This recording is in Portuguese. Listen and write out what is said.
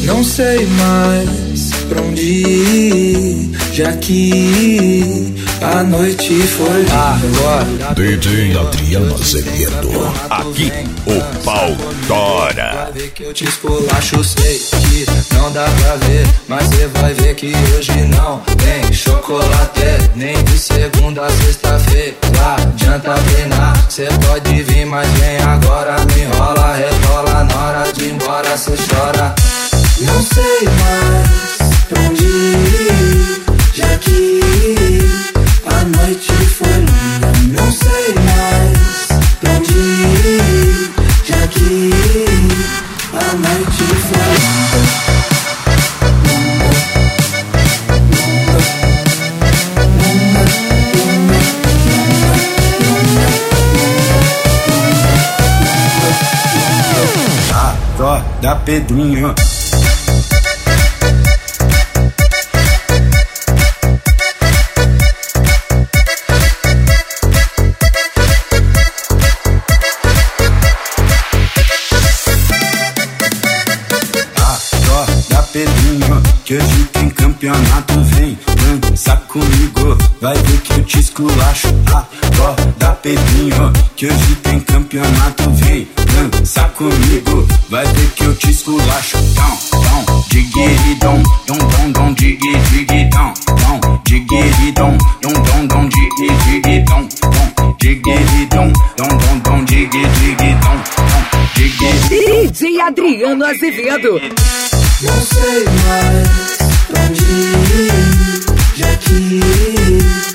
Não sei mais pra onde ir, já que a noite foi agora. DJ Adriano Azevedo, aqui o pau tora. Vai ver que eu te esculacho, sei que não dá pra ver, mas cê vai ver que hoje não tem chocolate, nem de segunda a sexta-feira. Adianta treinar, cê pode vir, mas vem agora. Me enrola, rebola, na hora de ir embora cê chora. Não sei mais pra onde ir, já que a noite foi longa. Não sei mais pra onde ir, já que a noite foi longa. Dó da Pedrinho. Pedrinho, que hoje tem campeonato, vem dança comigo, vai ver que eu te esculacho. Acorda Pedrinho, que hoje tem campeonato, vem dança comigo, vai ver que eu te esculacho. Dom, digueridom, dom, digueridom, digueridom, dom, digueridom, digueridom, dom, digueridom. DJ Adriano Azevedo. Não sei mais pra onde ir, já que